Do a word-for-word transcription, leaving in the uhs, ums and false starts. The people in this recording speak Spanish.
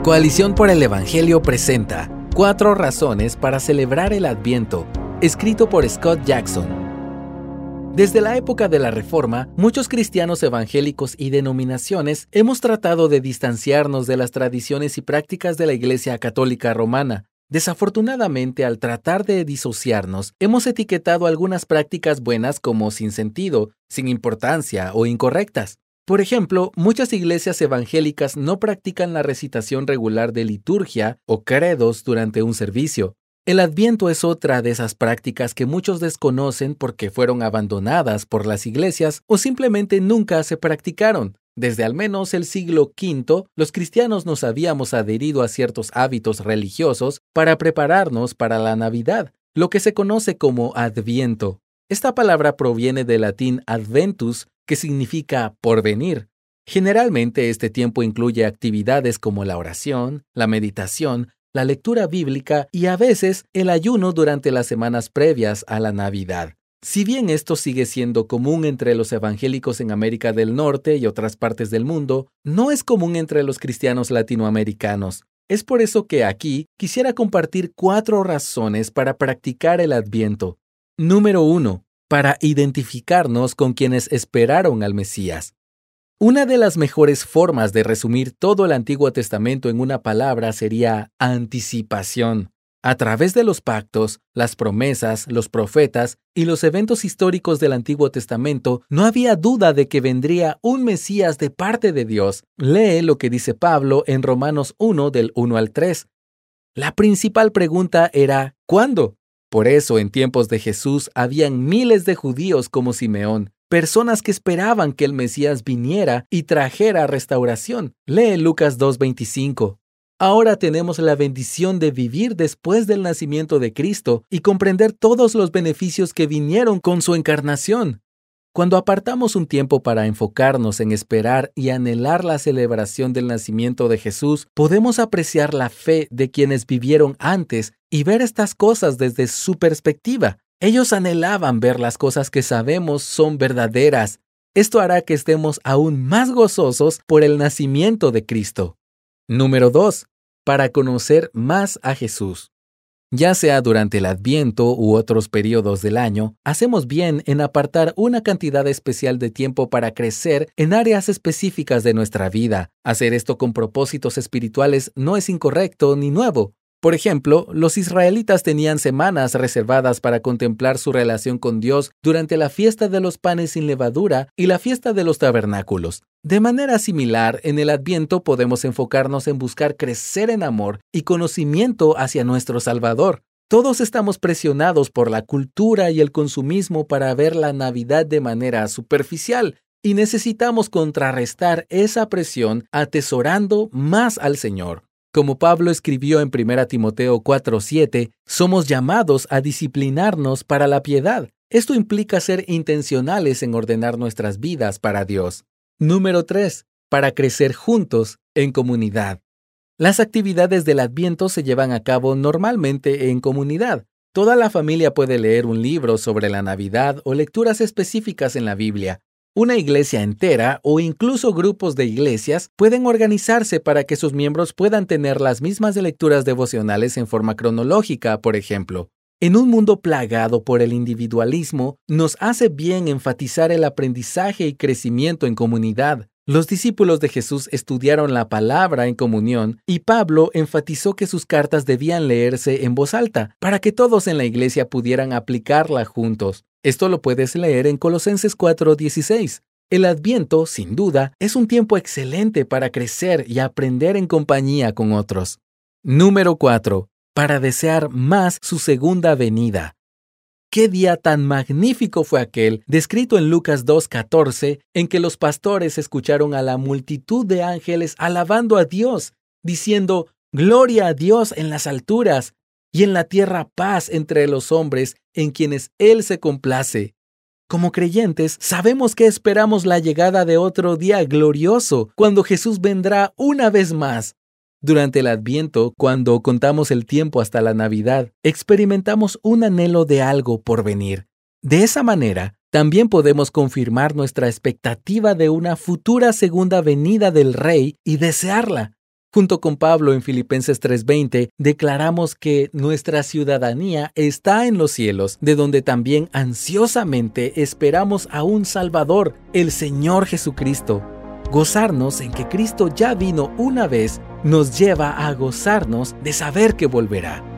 Coalición por el Evangelio presenta Cuatro razones para celebrar el Adviento, escrito por Scott Jackson. Desde la época de la Reforma, muchos cristianos evangélicos y denominaciones hemos tratado de distanciarnos de las tradiciones y prácticas de la Iglesia Católica Romana. Desafortunadamente, al tratar de disociarnos, hemos etiquetado algunas prácticas buenas como sin sentido, sin importancia o incorrectas. Por ejemplo, muchas iglesias evangélicas no practican la recitación regular de liturgia o credos durante un servicio. El Adviento es otra de esas prácticas que muchos desconocen porque fueron abandonadas por las iglesias o simplemente nunca se practicaron. Desde al menos el siglo quinto, los cristianos nos habíamos adherido a ciertos hábitos religiosos para prepararnos para la Navidad, lo que se conoce como Adviento. Esta palabra proviene del latín adventus, que significa porvenir. Generalmente este tiempo incluye actividades como la oración, la meditación, la lectura bíblica y a veces el ayuno durante las semanas previas a la Navidad. Si bien esto sigue siendo común entre los evangélicos en América del Norte y otras partes del mundo, no es común entre los cristianos latinoamericanos. Es por eso que aquí quisiera compartir cuatro razones para practicar el Adviento. Número uno. Para identificarnos con quienes esperaron al Mesías. Una de las mejores formas de resumir todo el Antiguo Testamento en una palabra sería anticipación. A través de los pactos, las promesas, los profetas y los eventos históricos del Antiguo Testamento, no había duda de que vendría un Mesías de parte de Dios. Lee lo que dice Pablo en Romanos uno del uno al tres. La principal pregunta era ¿cuándo? Por eso, en tiempos de Jesús, habían miles de judíos como Simeón, personas que esperaban que el Mesías viniera y trajera restauración. Lee Lucas dos veinticinco. Ahora tenemos la bendición de vivir después del nacimiento de Cristo y comprender todos los beneficios que vinieron con su encarnación. Cuando apartamos un tiempo para enfocarnos en esperar y anhelar la celebración del nacimiento de Jesús, podemos apreciar la fe de quienes vivieron antes y ver estas cosas desde su perspectiva. Ellos anhelaban ver las cosas que sabemos son verdaderas. Esto hará que estemos aún más gozosos por el nacimiento de Cristo. Número dos. Para conocer más a Jesús. Ya sea durante el Adviento u otros periodos del año, hacemos bien en apartar una cantidad especial de tiempo para crecer en áreas específicas de nuestra vida. Hacer esto con propósitos espirituales no es incorrecto ni nuevo. Por ejemplo, los israelitas tenían semanas reservadas para contemplar su relación con Dios durante la fiesta de los panes sin levadura y la fiesta de los tabernáculos. De manera similar, en el Adviento podemos enfocarnos en buscar crecer en amor y conocimiento hacia nuestro Salvador. Todos estamos presionados por la cultura y el consumismo para ver la Navidad de manera superficial y necesitamos contrarrestar esa presión atesorando más al Señor. Como Pablo escribió en primera Timoteo cuatro siete, somos llamados a disciplinarnos para la piedad. Esto implica ser intencionales en ordenar nuestras vidas para Dios. Número tres. Para crecer juntos en comunidad. Las actividades del Adviento se llevan a cabo normalmente en comunidad. Toda la familia puede leer un libro sobre la Navidad o lecturas específicas en la Biblia. Una iglesia entera o incluso grupos de iglesias pueden organizarse para que sus miembros puedan tener las mismas lecturas devocionales en forma cronológica, por ejemplo. En un mundo plagado por el individualismo, nos hace bien enfatizar el aprendizaje y crecimiento en comunidad. Los discípulos de Jesús estudiaron la palabra en comunión y Pablo enfatizó que sus cartas debían leerse en voz alta para que todos en la iglesia pudieran aplicarla juntos. Esto lo puedes leer en Colosenses cuatro dieciséis. El Adviento, sin duda, es un tiempo excelente para crecer y aprender en compañía con otros. Número cuatro. Para desear más su segunda venida. ¿Qué día tan magnífico fue aquel, descrito en Lucas dos catorce, en que los pastores escucharon a la multitud de ángeles alabando a Dios, diciendo, «Gloria a Dios en las alturas, y en la tierra paz entre los hombres en quienes Él se complace». Como creyentes, sabemos que esperamos la llegada de otro día glorioso, cuando Jesús vendrá una vez más. Durante el Adviento, cuando contamos el tiempo hasta la Navidad, experimentamos un anhelo de algo por venir. De esa manera, también podemos confirmar nuestra expectativa de una futura segunda venida del Rey y desearla. Junto con Pablo en Filipenses tres veinte, declaramos que nuestra ciudadanía está en los cielos, de donde también ansiosamente esperamos a un Salvador, el Señor Jesucristo. Gozarnos en que Cristo ya vino una vez nos lleva a gozarnos de saber que volverá.